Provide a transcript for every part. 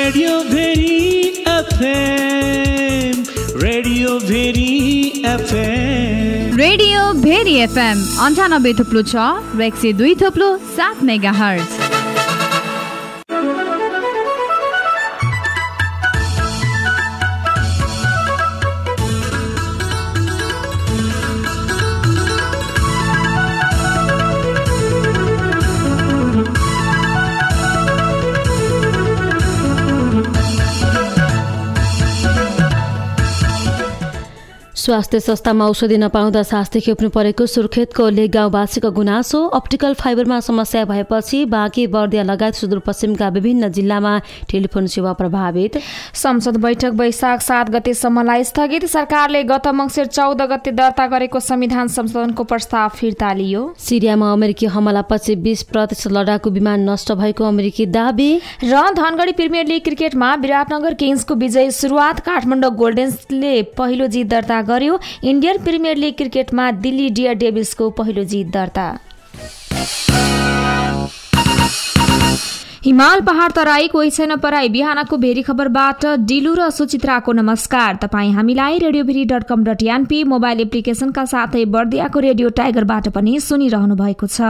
Radio Bheri FM, radio Bheri FM, radio Bheri FM 98.6 र 102.7 megahertz. स्वास्थ्य संस्थामा औषधि नपाउँदा शास्ति खेप्नु परेको सुर्खेतको लेक गाउँवासीको गुनासो। अप्टिकल फाइबरमा समस्या भएपछि बाँकी बर्दिया लगायत सुदूरपश्चिमका विभिन्न जिल्लामा टेलिफोन सेवा प्रभावित। संसद बैठक वैशाख 7 गतेसम्मलाई स्थगित। सरकारले गत मङ्सिर 14 गते दर्ता गरेको संविधान संशोधनको प्रस्ताव फिर्ता लियो। सिरियामा अमेरिकी हमलापछि 20% लडाकु विमान नष्ट भएको अमेरिकी दाबी। र धनगढी प्रिमियर लिग क्रिकेटमा विराटनगर किङ्सको विजयी सुरुवात। काठमाडौँ गोल्डेन्सले पहिलो जित दर्ता गर्यो। इन्डियन प्रिमियर लिग क्रिकेटमा दिल्ली डियर डेभिल्सको पहिलो जित दर्ता। हिमाल पहाड तराई कोही छैन पराई। बिहानको भेरी खबरबाट डिलु र सुचित्राको नमस्कार। तपाईँ हामीलाई radiobheri.com.np मोबाइल एप्लिकेसनका साथै बर्दियाको रेडियो टाइगरबाट पनि सुनिरहनु भएको छ।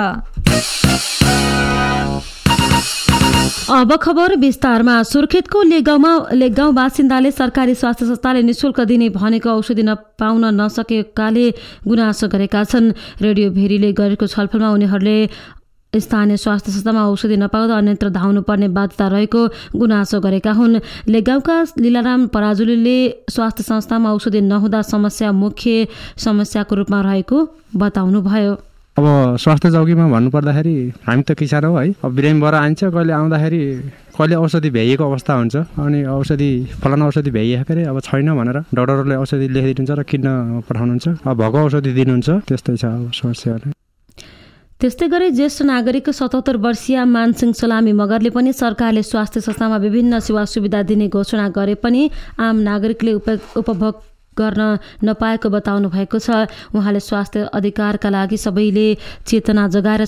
अब खबर विस्तारमा। सुर्खेतको लेकगाउँ बासिन्दाले सरकारी स्वास्थ्य संस्थाले निशुल्क दिने भनेको औषधि पाउन नसकेकाले गुनासो गरेका छन्। रेडियो भेरीले गरेको छलफलमा उनीहरूले स्थानीय स्वास्थ्य संस्थामा औषधि नपाउँदा अन्यत्र धाउनु पर्ने बाध्यता रहेको गुनासो गरेका हुन्। लेकगाउँका लीलाराम पराजुलीले स्वास्थ्य संस्थामा औषधि नहुँदा समस्या मुख्य समस्याको रूपमा रहेको बताउनुभयो। अब स्वास्थ्य चौकीमा भन्नुपर्दाखेरि हामी त किसान हो है। अब बिरामीबाट आइन्छ, कहिले आउँदाखेरि कहिले औषधि भ्याइएको अवस्था हुन्छ, अनि फलाना औषधि भ्याइएको अरे अब छैन भनेर डाक्टरहरूले औषधि लेखिदिनुहुन्छ र किन्न पठाउनुहुन्छ। अब भएको औषधि दिनुहुन्छ, त्यस्तै छ अब समस्या। त्यस्तै गरी ज्येष्ठ नागरिक 77 वर्षीय मानसिंह सलामी मगरले पनि सरकारले स्वास्थ्य संस्थामा विभिन्न सेवा सुविधा दिने घोषणा गरे पनि आम नागरिकले उपभोग गर्न नपाएको बताउनु भएको छ। उहाँले स्वास्थ्य अधिकारका लागि सबैले चेतना जगाएर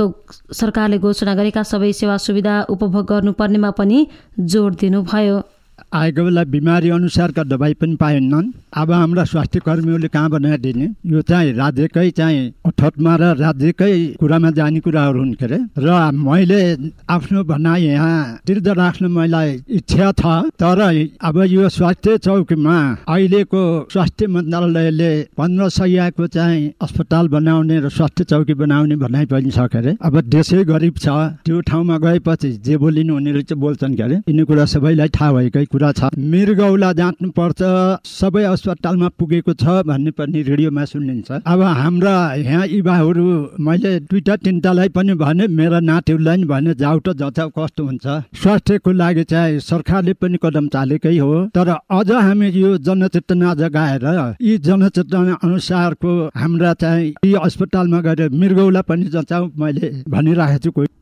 सरकारले घोषणा गरेका सबै सेवा सुविधा उपभोग गर्नुपर्नेमा पनि जोड दिनुभयो। आएको बेला बिमारी अनुसारका दबाई पनि पाएनन्। अब हाम्रा स्वास्थ्य कर्मीहरूले कहाँ बनाइदिने? यो चाहिँ राज्यकै चाहिँ अठोटमा र राज्यकै कुरामा जाने कुराहरू हुन् के अरे। र मैले आफ्नो भनाइ यहाँ दृढ राख्न मलाई इच्छा छ। तर अब यो स्वास्थ्य चौकीमा अहिलेको स्वास्थ्य मन्त्रालयले 1500 चाहिँ अस्पताल बनाउने र स्वास्थ्य चौकी बनाउने भनाइ पनि छ के अरे। अब देशै गरिब छ, त्यो ठाउँमा गएपछि जे बोलिनु उनीहरू चाहिँ बोल्छन् के अरे। यिनी कुरा सबैलाई थाहा भएकै कुरा छ। मृगौला जाँच्नु पर्छ, सबै अस्पतालमा पुगेको छ भन्ने पनि रेडियोमा सुनिन्छ। अब हाम्रा यहाँ युवाहरू, मैले 2-3टालाई पनि भने, मेरा नातिहरूलाई पनि भने जाउ त जता कस्तो हुन्छ। स्वास्थ्यको लागि चाहिँ सरकारले पनि कदम चालेकै हो। तर अझ हामी यो जनचेतना जगाएर यी जनचेतना अनुसारको हाम्रा चाहिँ यी अस्पतालमा गएर मृगौला पनि जचाउ मैले भनिरहेको छु।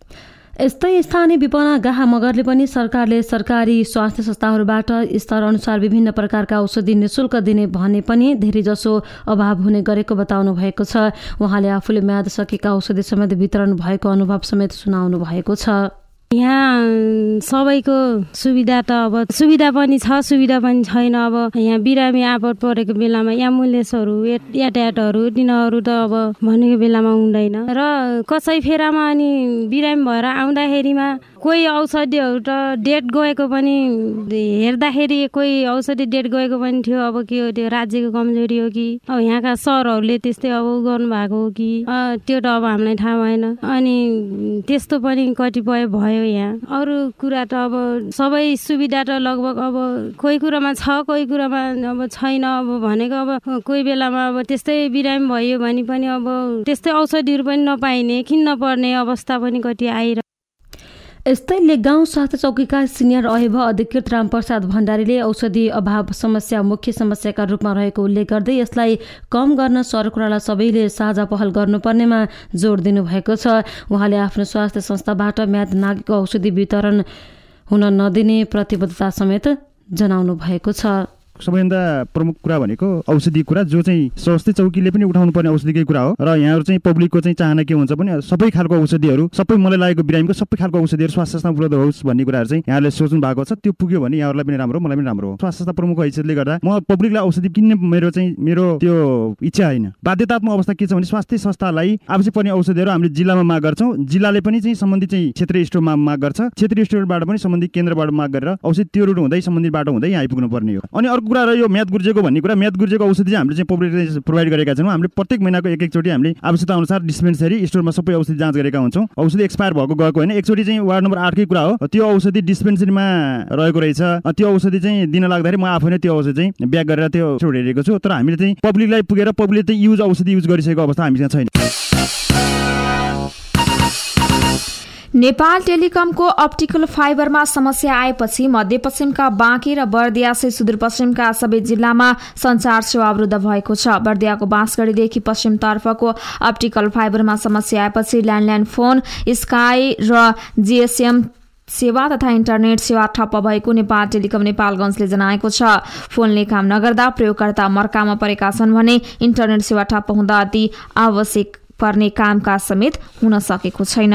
यस्तै स्थानीय विपना गाहा मगरले पनि सरकारले सरकारी स्वास्थ्य संस्थाहरूबाट स्तर अनुसार विभिन्न प्रकारका औषधि निशुल्क दिने भने पनि धेरैजसो अभाव हुने गरेको बताउनु भएको छ। उहाँले आफूले म्याद सकेका औषधि समेत वितरण भएको अनुभव समेत सुनाउनु भएको छ। यहाँ सबैको सुविधा त अब सुविधा पनि छ, सुविधा पनि छैन। अब यहाँ बिरामी आपद परेको बेलामा एम्बुलेन्सहरू, यातायातहरू तिनीहरू त अब भनेको बेलामा हुँदैन। र कसै फेरामा अनि बिरामी भएर आउँदाखेरिमा कोही औषधिहरू त डेट गएको पनि हेर्दाखेरि कोही औषधि डेट गएको पनि थियो। अब के हो, त्यो राज्यको कमजोरी हो कि अब यहाँका सरहरूले त्यस्तै अब गर्नुभएको हो कि त्यो त अब हामीलाई थाहा भएन। अनि त्यस्तो पनि कतिपय भयो। यहाँ अरू कुरा त अब सबै सुविधा त लगभग अब कोही कुरामा छ, कोही कुरामा अब छैन। अब भनेको अब कोही बेलामा अब त्यस्तै बिरामी भयो भने पनि अब त्यस्तै औषधिहरू पनि नपाइने, किन्न पर्ने अवस्था पनि कति आइरहेको। यस्तै लेकगाउँ स्वास्थ्य चौकीका सिनियर अहेब अधिकृत रामप्रसाद भण्डारीले औषधि अभाव समस्या मुख्य समस्याका रूपमा रहेको उल्लेख गर्दै यसलाई कम गर्न सरकारलाई सबैले साझा पहल गर्नुपर्नेमा जोड दिनुभएको छ। उहाँले आफ्नो स्वास्थ्य संस्थाबाट म्याद नागेको औषधि वितरण हुन नदिने प्रतिबद्धता समेत जनाउनु भएको छ। सबैभन्दा प्रमुख कुरा भनेको औषधि कुरा, जो चाहिँ स्वास्थ्य चौकीले पनि उठाउनु पर्ने औषधिकै कुरा हो। र यहाँहरू चाहिँ पब्लिकको चाहिँ चाहना के हुन्छ भने सबै खालको औषधिहरू, सबै मलाई लागेको बिरामीको सबै खालको औषधिहरू स्वास्थ्य संस्थामा उपलब्ध होस् भन्ने कुराहरू चाहिँ यहाँहरूले सोच्नु भएको छ। त्यो पुग्यो भने यहाँहरूलाई पनि राम्रो हो, मलाई पनि राम्रो हो। स्वास्थ्य संस्था प्रमुखको हैसियतले गर्दा म पब्लिकलाई औषधि किन्ने मेरो त्यो इच्छा होइन। बाध्यतात्मक अवस्था के छ भने स्वास्थ्य संस्थालाई आवश्यक पर्ने औषधिहरू हामीले जिल्लामा माग गर्छौँ, जिल्लाले पनि चाहिँ सम्बन्धित चाहिँ क्षेत्रीय स्टोरमा माग गर्छ, क्षेत्रीय स्टोरबाट पनि सम्बन्धित केन्द्रबाट माग गरेर औषधि त्यो रुट हुँदै सम्बन्धित बाटो हुँदै यहाँ आइपुग्नु पर्ने हो। अनि अर्को कुरा रह्यो म्याद गुर्जेको भन्ने कुरा। म्याद गुर्जेको औषधि हामीले चाहिँ पब्लिकले प्रोभाइड गरेका छौँ। हामीले प्रत्येक महिनाको एकचोटि हामीले आवश्यकता अनुसार डिस्पेन्सरी स्टोरमा सबै औषधि जाँच गरेका हुन्छौँ। औषधि एक्सपायर भएको गएको होइन, एकचोटि चाहिँ वार्ड नम्बर 8 कै कुरा हो, त्यो औषधि डिस्पेन्सरीमा रहेको रहेछ। त्यो औषधि चाहिँ दिन लाग्दाखेरि म आफै नै त्यो औषधि चाहिँ ब्याग गरेर त्यो छोडिरहेको छु। तर हामीले चाहिँ पब्लिकलाई पुगेर पब्लिकले चाहिँ औषधि युज गरिसकेको अवस्था हामीसँग छैन। नेपाल टेलिकमको अप्टिकल फाइबरमा समस्या आएपछि मध्यपश्चिमका बाँके र बर्दिया सहित सुदूरपश्चिमका सबै जिल्लामा सञ्चार सेवा अवरुद्ध भएको छ। बर्दियाको बाँसगढीदेखि पश्चिमतर्फको अप्टिकल फाइबरमा समस्या आएपछि ल्यान्डलाइन फोन, स्काई र जीएसएम सेवा तथा इन्टरनेट सेवा ठप्प भएको नेपाल टेलिकम नेपालगञ्जले जनाएको छ। फोनले काम नगर्दा प्रयोगकर्ता मर्कामा परेका छन् भने इन्टरनेट सेवा ठप्प हुँदा अति आवश्यक पर्ने कामकाज समेत हुन सकेको छैन।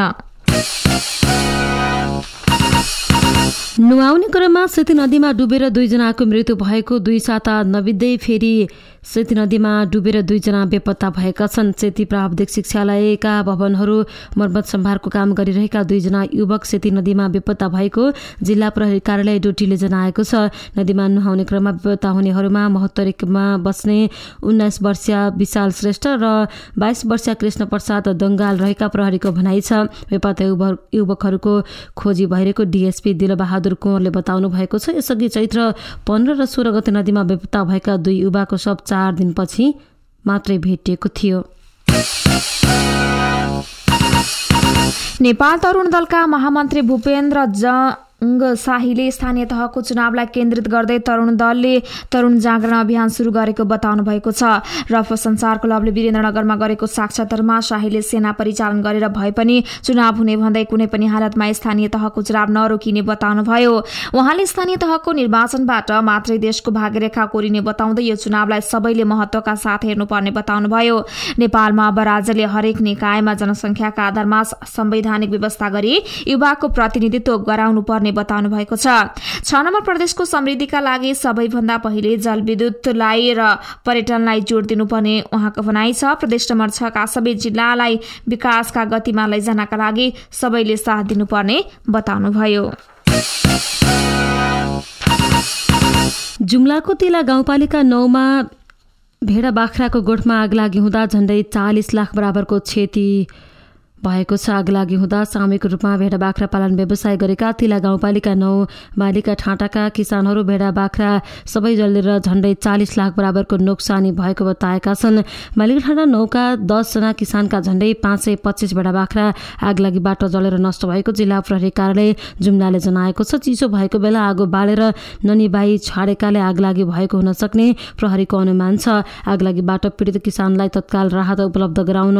नुहाउने क्रममा सेती नदीमा डुबेर 2 जनाको मृत्यु भएको 2 साता नबित्दै फेरि सेती नदीमा डुबेर 2 जना बेपत्ता भएका छन्। सेती प्राविधिक शिक्षालयका भवनहरू मर्मत सम्भारको काम गरिरहेका 2 जना युवक सेती नदीमा बेपत्ता भएको जिल्ला प्रहरी कार्यालय डोटीले जनाएको छ। नदीमा नुहाउने क्रममा बेपत्ता हुनेहरूमा महोत्तरीमा बस्ने 19 वर्षीय विशाल श्रेष्ठ र 22 वर्षीय कृष्ण प्रसाद दङ्गाल रहेका प्रहरीको भनाइ छ। बेपत्ता युवकहरूको खोजी भइरहेको डीएसपी दिलबहादुर कुँवरले बताउनु भएको छ। यसअघि चैत्र 15 र 16 गते नदीमा बेपत्ता भएका 2 युवाको शव 4 दिनपछि मात्रै भेटिएको थियो। नेपाल तरुण दलका महामन्त्री भूपेन्द्र शाहीले स्थानीय तहको चुनावलाई केन्द्रित गर्दै तरुण दलले तरुण जागरण अभियान सुरु गरेको बताउनु भएको छ। रफ संसार क्लबले वीरेन्द्रनगरमा गरेको साक्षात्कारमा शाहीले सेना परिचालन गरेर भए पनि चुनाव हुने भन्दै कुनै पनि हालतमा स्थानीय तहको चुनाव नरोकिने बताउनुभयो। उहाँले स्थानीय तहको निर्वाचनबाट मात्रै देशको भाग्यरेखा कोरिने बताउँदै यो चुनावलाई सबैले महत्त्वका साथ हेर्नुपर्ने बताउनुभयो। नेपालमा अब राज्यले हरेक निकायमा जनसङ्ख्याका आधारमा संवैधानिक व्यवस्था गरी युवाको प्रतिनिधित्व गराउनु पर्ने बताउनु भएको छ। 6 नम्बर प्रदेशको समृद्धिका लागि सबैभन्दा पहिले जलविद्युतलाई र पर्यटनलाई जोड दिनुपर्ने उहाँको भनाइ छ। प्रदेश नम्बर 6 का सबै जिल्लालाई विकासका गतिमा लैजानका लागि सबैले साथ दिनुपर्ने बताउनुभयो। जुम्लाको तिला गाउँपालिका 9 मा भेडा बाख्राको गोठमा आगलागी हुँदा झण्डै 40 लाख बराबरको क्षति भएको छ। आगलागी हुँदा सामूहिक रूपमा भेडा बाख्रा पालन व्यवसाय गरेका तिला गाउँपालिका 9 बालिका ठाँटाका किसानहरू भेडा बाख्रा सबै जलेर झण्डै 40 लाख बराबरको नोक्सानी भएको बताएका छन्। बालिका ठाँटा 9 का 10 जना किसानका झण्डै 525 भेडा बाख्रा आगलागीबाट जलेर नष्ट भएको जिल्ला प्रहरी कार्यालय जुम्लाले जनाएको छ। चिसो भएको बेला आगो बालेर ननीबाई छाडेकाले आगलागी भएको हुन सक्ने प्रहरीको अनुमान छ। आगलागीबाट पीडित किसानलाई तत्काल राहत उपलब्ध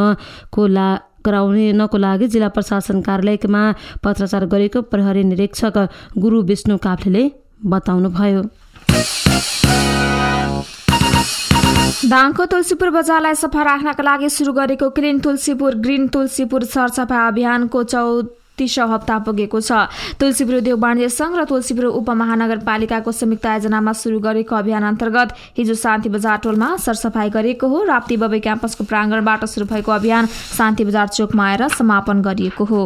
गराउनको लागि जिल्ला प्रशासन कार्यालयमा पत्राचार गरेको प्रहरी निरीक्षक गुरु विष्णु काफ्लेले बताउनुभयो। दाङको तुलसीपुर बजारलाई सफा राख्नका लागि सुरु गरेको ग्रिन तुलसीपुर सरसफाई अभियानको 34औं हप्ता पुगेको छ। तुलसीपुर उद्योग वाणिज्य संघ र तुलसीपुर उपमहानगरपालिकाको संयुक्त आयोजनामा सुरु गरेको अभियान अन्तर्गत हिजो शान्ति बजार टोलमा सरसफाई गरिएको हो। राप्ती बबई क्याम्पसको प्राङ्गणबाट सुरु भएको अभियान शान्ति बजार चोकमा आएर समापन गरिएको हो।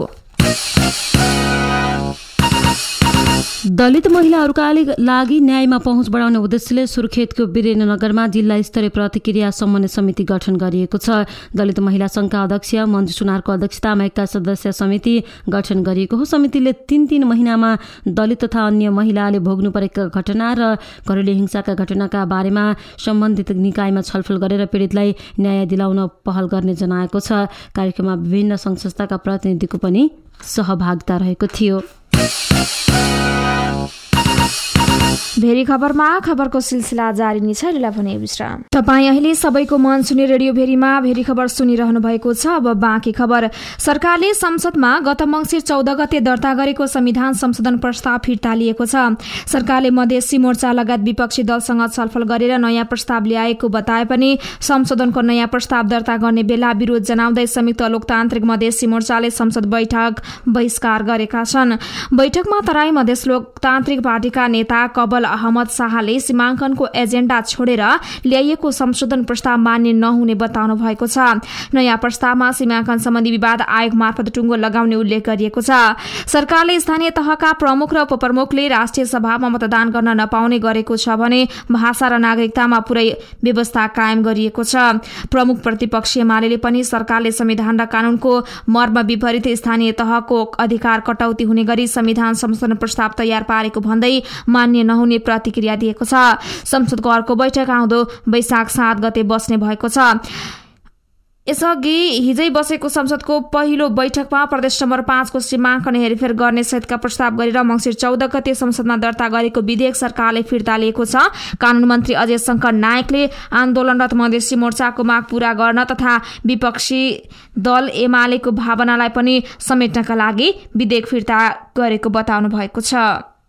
दलित महिलाहरूका लागि न्यायमा पहुँच बढाउने उद्देश्यले सुर्खेतको वीरेन्द्रनगरमा जिल्ला स्तरीय प्रतिक्रिया समन्वय समिति गठन गरिएको छ। दलित महिला संघका अध्यक्ष मञ्जु सुनारको अध्यक्षतामा एक सदस्य समिति गठन गरिएको हो। समितिले 3 महिनामा दलित तथा अन्य महिलाले भोग्नु परेका घटना र घरेलु हिंसाका घटनाका बारेमा सम्बन्धित निकायमा छलफल गरेर पीडितलाई न्याय दिलाउन पहल गर्ने जनाएको छ। कार्यक्रममा विभिन्न सङ्घ संस्थाका प्रतिनिधिको पनि सहभागिता रहेको थियो। भेरी खबरमा खबरको सिलसिला जारी नै छ। लीला भने विश्राम। तपाईँ अहिले सबैको मन सुने रेडियो भेरीमा भेरी खबर सुनिरहनु भएको छ। अब बाँकी खबर। सरकारले संसदमा गत मङ्सिर 14 गते दर्ता गरेको संविधान संशोधन प्रस्ताव फिर्ता लिएको छ। सरकारले मधेसी मोर्चा लगायत विपक्षी दलसँग छलफल गरेर नयाँ प्रस्ताव ल्याएको बताए पनि संशोधनको नयाँ प्रस्ताव दर्ता गर्ने बेला विरोध जनाउँदै संयुक्त लोकतान्त्रिक मधेसी मोर्चाले संसद बैठक बहिष्कार गरेका छन्। बैठकमा तराई मधेस लोकतान्त्रिक पार्टीका नेता कबल अहमद शाहले सीमाङ्कनको एजेन्डा छोडेर ल्याइएको संशोधन प्रस्ताव मान्य नहुने बताउनु भएको छ। नयाँ प्रस्तावमा सीमाङ्कन सम्बन्धी विवाद आयोग मार्फत टुङ्गो लगाउने उल्लेख गरिएको छ। सरकारले स्थानीय तहका प्रमुख र उपप्रमुखले राष्ट्रिय सभामा मतदान गर्न नपाउने गरेको छ भने भाषा र नागरिकतामा पुरै व्यवस्था कायम गरिएको छ। प्रमुख प्रतिपक्षी एमाले पनि सरकारले संविधान र कानूनको मर्म विपरीत स्थानीय तहको अधिकार कटौती हुने गरी संविधान संशोधन प्रस्ताव तयार पारेको भन्दै मान्य नहुने प्रतिक्रिया दिएको छ। संसदको अर्को बैठक आउँदो वैशाख 7 गते बस्ने भएको छ। यसअघि हिजै बसेको संसदको पहिलो बैठकमा प्रदेश नम्बर 5 को सीमाङ्कन हेरफेर गर्ने सहितका प्रस्ताव गरेर मङ्सिर 14 गते संसदमा दर्ता गरेको विधेयक सरकारले फिर्ता लिएको छ। कानून मन्त्री अजय शंकर नायकले आन्दोलनरत मधेसी मोर्चाको माग पूरा गर्न तथा विपक्षी दल एमालेको भावनालाई पनि समेट्नका लागि विधेयक फिर्ता गरेको बताउनु भएको छ।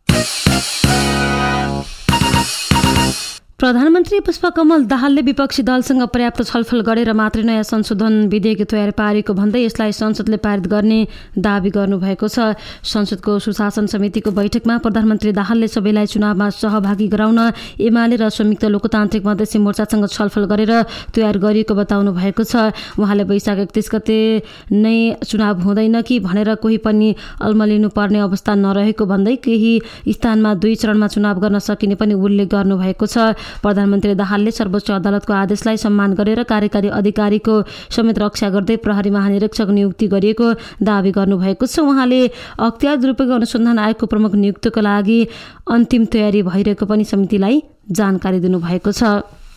प्रधानमन्त्री पुष्पकमल दाहालले विपक्षी दलसँग पर्याप्त छलफल गरेर मात्रै नयाँ संशोधन विधेयक तयार पारेको भन्दै यसलाई संसदले पारित गर्ने दावी गर्नुभएको छ। संसदको सुशासन समितिको बैठकमा प्रधानमन्त्री दाहालले सबैलाई चुनावमा सहभागी गराउन एमाले र संयुक्त लोकतान्त्रिक मधेसी मोर्चासँग छलफल गरेर तयार गरिएको बताउनु भएको छ। उहाँले वैशाख 31 गते नै चुनाव हुँदैन कि भनेर कोही पनि अल्मलिनु पर्ने अवस्था नरहेको भन्दै केही स्थानमा 2 चरणमा चुनाव गर्न सकिने पनि उल्लेख गर्नुभएको छ। प्रधानमन्त्री दाहालले सर्वोच्च अदालतको आदेशलाई सम्मान गरेर कार्यकारी अधिकारीको समेत रक्षा गर्दै प्रहरी महानिरीक्षक नियुक्ति गरिएको दावी गर्नुभएको छ। उहाँले अख्तियार दुरुपयोग अनुसन्धान आयोगको प्रमुख नियुक्तिका लागि अन्तिम तयारी भइरहेको पनि समितिलाई जानकारी दिनुभएको छ।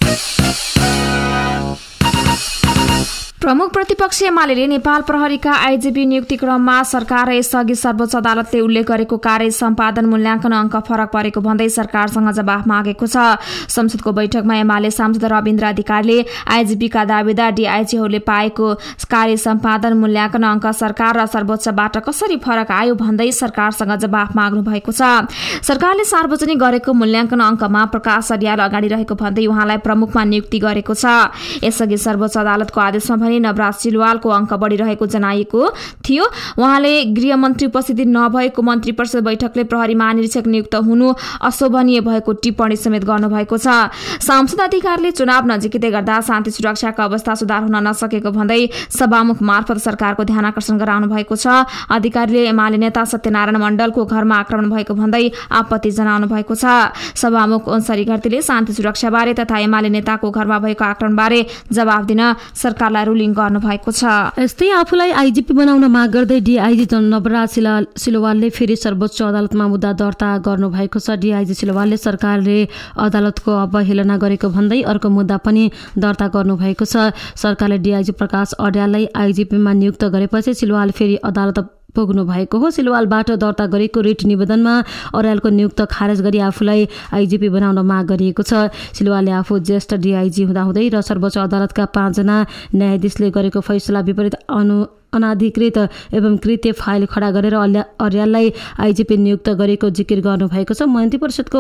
प्रमुख प्रतिपक्षी एमाले नेपाल प्रहरीका आइजिपी नियुक्ति क्रममा सरकार र यसअघि सर्वोच्च अदालतले उल्लेख गरेको कार्य सम्पादन मूल्याङ्कन अङ्क फरक परेको भन्दै सरकारसँग जवाफ मागेको छ। संसदको बैठकमा एमाले सांसद रविन्द्र अधिकारीले आइजिपीका दावेदार डीआइजीहरूले पाएको कार्य सम्पादन मूल्याङ्कन अङ्क सरकार र सर्वोच्चबाट कसरी फरक आयो भन्दै सरकारसँग जवाफ माग्नु भएको छ। सरकारले सार्वजनिक गरेको मूल्याङ्कन अङ्कमा प्रकाश अर्याल अगाडि रहेको भन्दै उहाँलाई प्रमुखमा नियुक्ति गरेको छ। यसअघि सर्वोच्च अदालतको आदेशमा भने नवराज सिलवालको अङ्क बढिरहेको जनाइएको थियो। उहाँले गृहमन्त्री उपस्थिति नभएको मन्त्री परिषद बैठकले प्रहरी महानिरीक्षक नियुक्त हुनु अशोभनीय भएको टिप्पणी समेत गर्नुभएको छ। सांसद अधिकारीले चुनाव नजिकै गर्दा शान्ति सुरक्षाको अवस्था सुधार हुन नसकेको भन्दै सभामुख मार्फत सरकारको ध्यान आकर्षण गराउनु भएको छ। अधिकारीले एमाले नेता सत्यनारायण मण्डलको घरमा आक्रमण भएको भन्दै आपत्ति जनाउनु भएको छ। सभामुख ओन्सरी घरतीले शान्ति सुरक्षाबारे तथा एमाले नेताको घरमा भएको आक्रमणबारे जवाफ दिन सरकारलाई रुलिङ गर्नुभएको छ। यस्तै आफूलाई आइजिपी बनाउन माग गर्दै डीआइजी नवराज सिलवालले फेरि सर्वोच्च अदालतमा मुद्दा दर्ता गर्नुभएको छ। डीआइजी सिलवालले सरकारले अदालतको अवहेलना गरेको भन्दै अर्को मुद्दा पनि दर्ता गर्नुभएको छ। सरकारले डीआइजी प्रकाश अर्याललाई आइजिपीमा नियुक्त गरेपछि सिलवाल फेरि अदालत पुग्नु भएको हो। सिलवालबाट दर्ता गरेको रिट निवेदनमा अर्यालको नियुक्त खारेज गरी आफूलाई आइजिपी बनाउन माग गरिएको छ। सिलवालले आफू ज्येष्ठ डीआइजी हुँदाहुँदै र सर्वोच्च अदालतका 5 जना न्यायाधीशले गरेको फैसला विपरीत अनाधिकृत एवं कृत्य फाइल खडा गरेर अर्याललाई आइजिपी नियुक्त गरेको जिकिर गर्नुभएको छ। मन्त्री परिषदको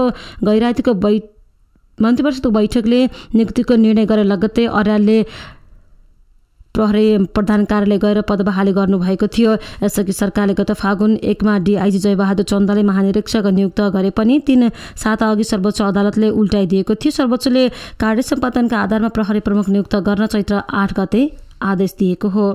बैठकले नियुक्तिको निर्णय गरे लगत्तै अर्यालले प्रहरी प्रधान कार्यालय गएर पदबहाली गर्नुभएको थियो। यसअघि सरकारले गत फागुन 1 मा डीआइजी जयबहादुर चन्दले महानिरीक्षक नियुक्त गरे पनि 3 साता अघि सर्वोच्च अदालतले उल्टाइदिएको थियो। सर्वोच्चले कार्य सम्पादनका आधारमा प्रहरी प्रमुख नियुक्त गर्न चैत्र 8 गते आदेश दिएको हो।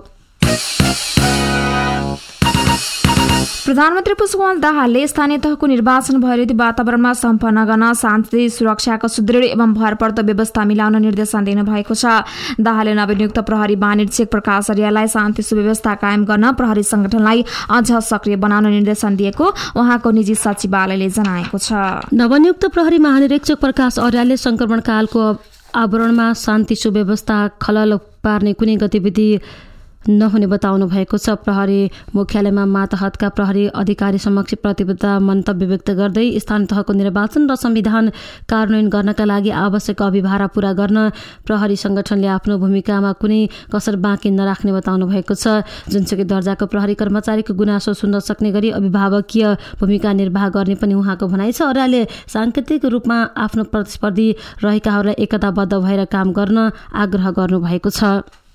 प्रधानमन्त्री पुष्पकमल दाहालले स्थानीय तहको निर्वाचन भयरहित वातावरणमा सम्पन्न गर्न शान्ति सुरक्षाको सुदृढ एवं भरपर्दो व्यवस्था मिलाउन निर्देशन दिनुभएको छ। दाहालले नवनियुक्त प्रहरी महानिरीक्षक प्रकाश अर्याललाई शान्ति सुव्यवस्था कायम गर्न प्रहरी संगठनलाई अझ सक्रिय बनाउन निर्देशन दिएको उहाँको निजी सचिवालयले जनाएको छ। नवनियुक्त प्रहरी महानिरीक्षक प्रकाश अर्यालले संक्रमणकालको आवरणमा शान्ति सुव्यवस्था खलल पार्ने कुनै गतिविधि नहुने बताउनु भएको छ। प्रहरी मुख्यालयमा मातहतका प्रहरी अधिकारी समक्ष प्रतिबद्धता मन्तव्य व्यक्त गर्दै स्थानीय तहको निर्वाचन र संविधान कार्यान्वयन गर्नका लागि आवश्यक अभिभारा पूरा गर्न प्रहरी संगठनले आफ्नो भूमिकामा कुनै कसर बाँकी नराख्ने बताउनु भएको छ। जुनसुकै दर्जाको प्रहरी कर्मचारीको गुनासो सुन्न सक्ने गरी अभिभावकीय भूमिका निर्वाह गर्ने पनि उहाँको भनाइ छ। अर्यालले सांकेतिक रूपमा आफ्नो प्रतिस्पर्धी रहेकाहरूलाई एकताबद्ध भएर काम गर्न आग्रह गर्नुभएको छ।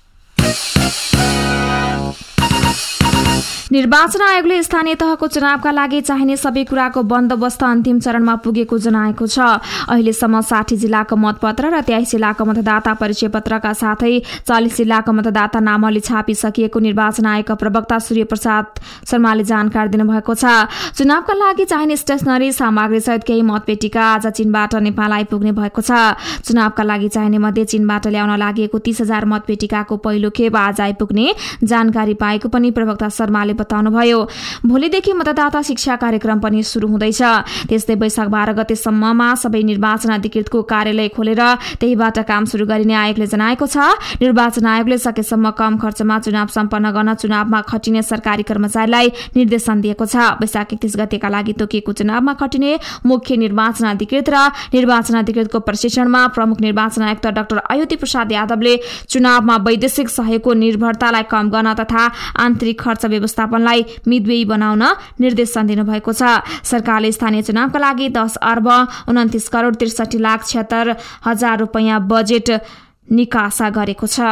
निर्वाचन आयोगले स्थानीय तहको चुनावका लागि चाहिने सबै कुराको बन्दोबस्त अन्तिम चरणमा पुगेको जनाएको छ। अहिलेसम्म 60 जिल्लाको मतपत्र र 23 जिल्लाको मतदाता परिचय पत्रका साथै 40 जिल्लाको मतदाता नामावली छापिसकिएको निर्वाचन आयोगका प्रवक्ता सूर्य प्रसाद शर्माले जानकारी दिनुभएको छ। चुनावका लागि चाहिने स्टेसनरी सामग्री सहित केही मतपेटिका आज चीनबाट नेपाल आइपुग्ने भएको छ। चुनावका लागि चाहिने मध्ये चीनबाट ल्याउन लागि 30,000 मतपेटिकाको पहिलो खेप आज आइपुग्ने जानकारी पाएको पनि प्रवक्ता शर्माले बताउनुभयो। भोलिदेखि मतदाता शिक्षा कार्यक्रम पनि सुरु हुँदैछ। त्यस्तै वैशाख 12 गतेसम्ममा सबै निर्वाचन अधिकृतको कार्यालय खोलेर त्यहीबाट काम सुरु गरिने आयोगले जनाएको छ। निर्वाचन आयोगले सकेसम्म कम खर्चमा चुनाव सम्पन्न गर्न चुनावमा खटिने सरकारी कर्मचारीलाई निर्देशन दिएको छ। वैशाख 31 गतेका लागि तोकिएको चुनावमा खटिने मुख्य निर्वाचन अधिकृत र निर्वाचन अधिकृतको प्रशिक्षणमा प्रमुख निर्वाचन आयुक्त डाक्टर अयोधी प्रसाद यादवले चुनावमा वैदेशिक सहयोगको निर्भरतालाई कम गर्न तथा आन्तरिक खर्च व्यवस्थापनलाई मितव्ययी बनाउन निर्देशन दिनुभएको छ। सरकारले स्थानीय चुनावका लागि 10 अर्ब 29 करोड 63 लाख 76 हजार रुपैयाँ बजेट निकासा गरेको छ।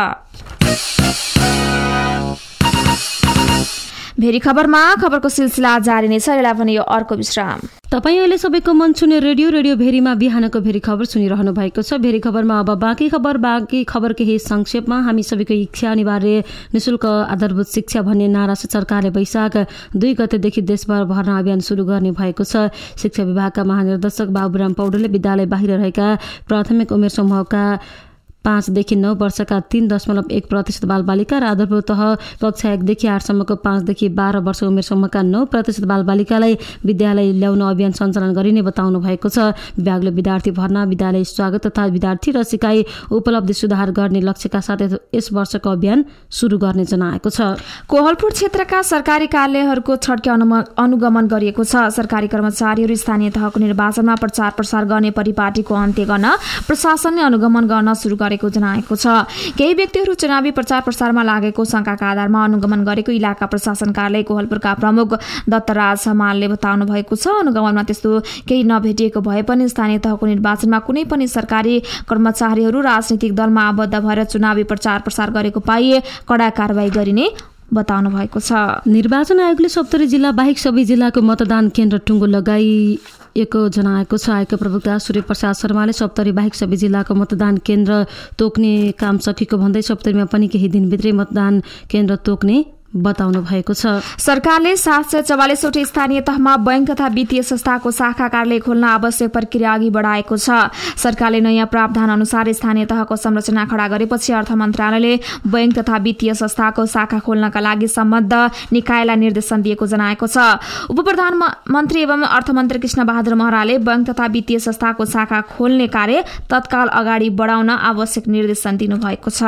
भेरी खबरमा खबरको सिलसिला जारी नै छ। यसलाई पनि यो अर्को विश्राम। तपाईँ अहिले सबैको मन छुने रेडियो भेरीमा बिहानको भेरी खबर सुनिरहनु भएको छ। भेरी खबरमा अब बाँकी खबर केही संक्षेपमा। हामी सबैको इच्छा अनिवार्य निशुल्क आधारभूत शिक्षा भन्ने नारा सरकारले वैशाख 2 गतेदेखि देशभर भर्ना अभियान सुरु गर्ने भएको छ। शिक्षा विभागका महानिर्देशक बाबुराम पौडेलले विद्यालय बाहिर रहेका प्राथमिक उमेर समूहका 5 देखि 9 वर्षका 3.1% बालबालिका र आधारभूत तह कक्षा 1 देखि 8 सम्मको 5 देखि 12 वर्ष उमेर समूहका 9% बालबालिकालाई विद्यालय ल्याउन अभियान सञ्चालन गरिने बताउनु भएको छ। विभागले विद्यार्थी भर्ना, विद्यालय स्वागत तथा विद्यार्थी र सिकाइ उपलब्धि सुधार गर्ने लक्ष्यका साथ यस वर्षको अभियान सुरु गर्ने जनाएको छ। कोहलपुर क्षेत्रका सरकारी कार्यालयहरूको छड्के अनुगमन गरिएको छ। सरकारी कर्मचारीहरू स्थानीय तहको निर्वाचनमा प्रचार प्रसार गर्ने परिपाटीको अन्त्य गर्न प्रशासनले अनुगमन गर्न सुरु गरेको जनाएको छ। केही व्यक्तिहरू चुनावी प्रचार प्रसारमा लागेको शंकाका आधारमा अनुगमन गरेको इलाका प्रशासन कार्यालय कोहलपुरका प्रमुख दत्तराज हमालले बताउनु भएको छ। अनुगमनमा त्यस्तो केही नभेटिएको भए पनि स्थानीय तहको निर्वाचनमा कुनै पनि सरकारी कर्मचारीहरू राजनीतिक दलमा आबद्ध भएर चुनावी प्रचार प्रसार गरेको पाइए कडा कारबाही गरिने बताउनु भएको छ। निर्वाचन आयोगले 70 जिल्ला बाहेक सबै जिल्लाको मतदान केन्द्र टुङ्गो लगाइएको जनाएको छ। आयोगका प्रवक्ता सूर्य प्रसाद शर्माले 70 बाहेक सबै जिल्लाको मतदान केन्द्र तोक्ने काम सकेको भन्दै 70मा पनि केही दिनभित्रै मतदान केन्द्र तोक्ने बताउनु भएको छ। सरकारले 744 वटा स्थानीय तहमा बैंक तथा वित्तीय संस्थाको शाखा कार्यालय खोल्न आवश्यक प्रक्रिया अघि बढाएको छ। सरकारले नयाँ प्रावधान अनुसार स्थानीय तहको संरचना खडा गरेपछि अर्थ मन्त्रालयले बैंक तथा वित्तीय संस्थाको शाखा खोल्नका लागि सम्बद्ध निकायलाई निर्देशन दिएको जनाएको छ। उपप्रधानमन्त्री एवं अर्थमन्त्री कृष्ण बहादुर महराले बैंक तथा वित्तीय संस्थाको शाखा खोल्ने कार्य तत्काल अगाडि बढाउन आवश्यक निर्देशन दिनुभएको छ।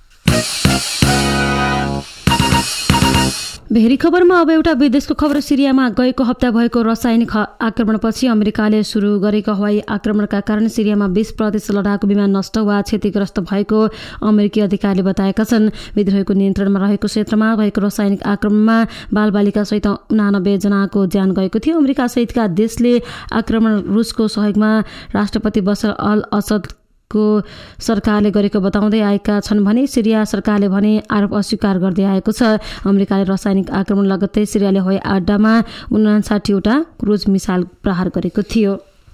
भेरी खबरमा अब एउटा विदेशको खबर। सिरियामा गएको हप्ता भएको रासायनिक आक्रमणपछि अमेरिकाले सुरु गरेको हवाई आक्रमणका कारण सिरियामा 20% लडाकु विमान नष्ट वा क्षतिग्रस्त भएको अमेरिकी अधिकारीले बताएका छन्। विद्रोहीको नियन्त्रणमा रहेको क्षेत्रमा भएको रासायनिक आक्रमणमा बालबालिका सहित 89 जनाको ज्यान गएको थियो। अमेरिका सहितका देशले आक्रमण रुसको सहयोगमा राष्ट्रपति बशर अल असद को सरकारले गरेको बताउँदै आएका छन् भने सिरिया सरकारले भने आरोप अस्वीकार गर्दै आएको छ। अमेरिकाले रासायनिक आक्रमण लगत्तै सिरियाले हवाई अड्डामा 59 वटा क्रुज मिसाइल प्रहार गरेको थियो।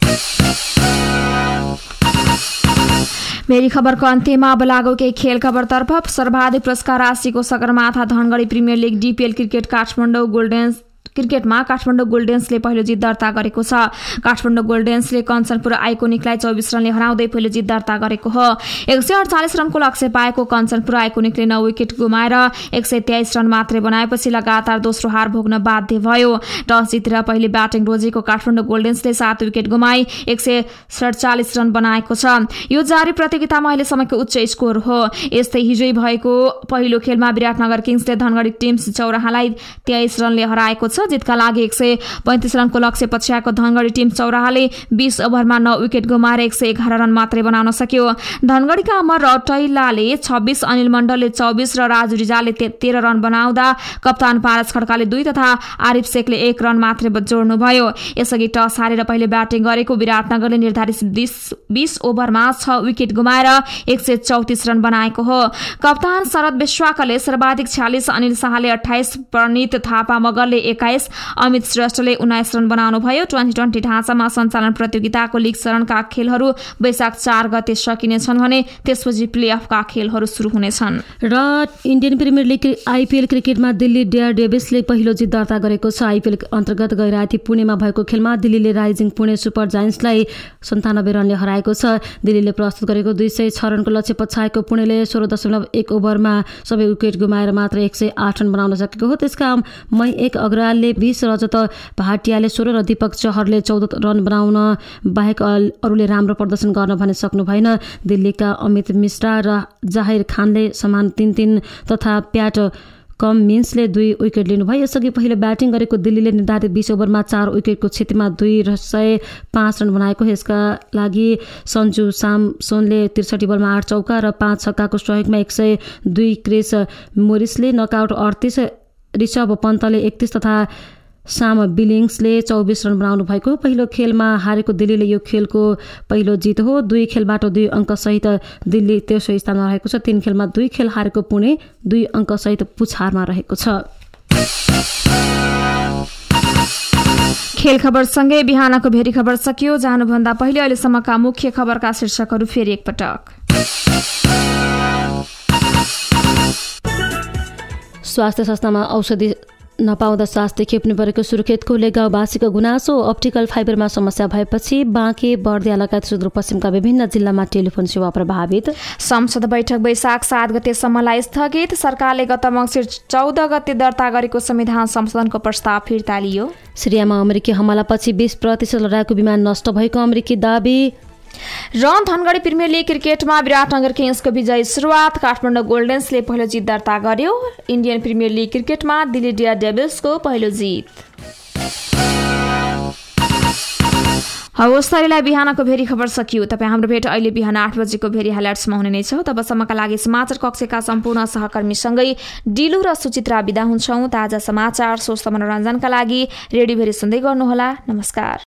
मेरी खबरको अन्त्यमा अब लागौ केही खेल खबरतर्फ। सर्वाधिक पुरस्कार राशिको Sagarmatha Dhangadhi premier league DPL cricket Kathmandu क्रिकेटमा काठमाडौँ गोल्डेन्सले पहिलो जित दर्ता गरेको छ। काठमाडौँ गोल्डेन्सले कञ्चनपुर आइकोनिकलाई 24 रनले हराउँदै पहिलो जित दर्ता गरेको हो। 148 रनको लक्ष्य पाएको कञ्चनपुर आइकोनिकले 9 विकेट गुमाएर 123 रन मात्रै बनाएपछि लगातार दोस्रो हार भोग्न बाध्य भयो। टस जितेर पहिले ब्याटिङ रोजेको काठमाडौँ गोल्डेन्सले 7 विकेट गुमाई 147 रन बनाएको छ। यो जारी प्रतियोगितामा अहिलेसम्मको उच्च स्कोर हो। यस्तै हिजै भएको पहिलो खेलमा विराटनगर किङ्सले धनगढी टिम्स चौराहालाई 23 रनले हराएको छ। जितका लागि 135 रनको लक्ष्य पछ्याएको धनगढी टिम्स चौराहाले 20 ओभरमा 9 विकेट गुमाएर 111 रन मात्रै बनाउन सक्यो। धनगढीका अमर रौतैलाले 26, अनिल मण्डलले 24 र राजु रिजालले 13 रन बनाउँदा कप्तान पारस खड्काले 2 तथा आरिफ शेखले 1 रन मात्रै जोड्नुभयो। यसअघि टस हारेर पहिले ब्याटिङ गरेको विराटनगरले निर्धारित 20 ओभरमा 6 विकेट गुमाएर 134 रन बनाएको हो। कप्तान शरद विश्वाकले सर्वाधिक 46, अनिल शाहले 28, प्रणित थापा मगरले 21, अमित श्रेष्ठले 19 रन बनाउनुभयो। 2020 ढाँचामा सञ्चालन प्रतियोगिताको लिग चरणका खेलहरू वैशाख 4 गते सकिनेछन् भने त्यसपछि प्लेअफका खेलहरू सुरु हुनेछन्। र इन्डियन प्रिमियर लिग आइपिएल क्रिकेटमा दिल्ली डेयरडेभिल्सले पहिलो जित दर्ता गरेको छ। आइपिएल अन्तर्गत गैराती पुणेमा भएको खेलमा दिल्लीले राइजिङ पुणे सुपर जायन्ट्सलाई 97 रनले हराएको छ। दिल्लीले प्रस्तुत गरेको 206 रनको लक्ष्य पछ्याएको पुणेले 16.1 ओभरमा सबै विकेट गुमाएर मात्र 108 रन बनाउन सकेको हो। त्यसका मई 1 अग्रवालले 20, रजत भाटियाले 16 र दीपक चहरले 14 रन बनाउन बाहेक अरूले राम्रो प्रदर्शन गर्न भने सक्नु भएन। दिल्लीका अमित मिश्रा र जाहिर खानले समान 3-3 तथा प्याट कमिन्सले 2 विकेट लिनुभयो। यसअघि पहिलो ब्याटिङ गरेको दिल्लीले निर्धारित 20 ओभरमा 4 विकेटको क्षतिमा 205 रन बनाएको। यसका लागि सन्जु सामसोनले 63 बलमा 8 चौका र 5 छक्काको सहयोगमा 102, क्रिस मोरिसले नकआउट 38, ऋषभ पन्तले 31 तथा साम बिलिङ्सले 24 रन बनाउनु भएको। पहिलो खेलमा हारेको दिल्लीले यो खेलको पहिलो जित हो। 2 खेलबाट 2 अङ्कसहित दिल्ली तेस्रो स्थानमा रहेको छ। 3 खेलमा 2 खेल हारेको पुणे 2 अङ्कसहित पुछारमा रहेको छ। खेल खबरसँगै बिहानको भेरी खबर सकियो। जानुभन्दा पहिले अहिलेसम्मका मुख्य खबरका शीर्षकहरू फेरि एकपटक। स्वास्थ्य संस्थामा औषधि नपाउँदा स्वास्थ्य खेप्नु परेको सुर्खेतको लेगाउँवासीको गुनासो। अप्टिकल फाइबरमा समस्या भएपछि बाँके बर्दिया लगायत सुदूरपश्चिमका विभिन्न जिल्लामा टेलिफोन सेवा प्रभावित। संसद बैठक वैशाख 7 गतेसम्मलाई स्थगित। सरकारले गत मङ्सिर 14 गते दर्ता गरेको संविधान संशोधनको प्रस्ताव फिर्ता लियो। सिरियामा अमेरिकी हमलापछि 20% लडाकु विमान नष्ट भएको अमेरिकी दाबी। र धनगढी प्रिमियर लिग क्रिकेटमा विराटनगर किङ्सको विजयी सुरुवात। काठमाडौँ गोल्डेन्सले पहिलो जित दर्ता गर्यो। इन्डियन प्रिमियर लिग क्रिकेटमा दिल्ली डेयरडेभिल्सको पहिलो जित। हवस् तैँलाई बिहानको भेरी खबर सकियो। तपाईँ हाम्रो भेट अहिले बिहान 8 बजेको भेरी हाइलाइट्समा हुने नै छ। तबसम्मका लागि समाचार कक्षका सम्पूर्ण सहकर्मीसँगै डिलु र सुचित्रा बिदा हुन्छौँ। ताजा समाचार, स्वस्थ मनोरञ्जनका लागि रेडियो भेरी सुन्दै गर्नुहोला। नमस्कार।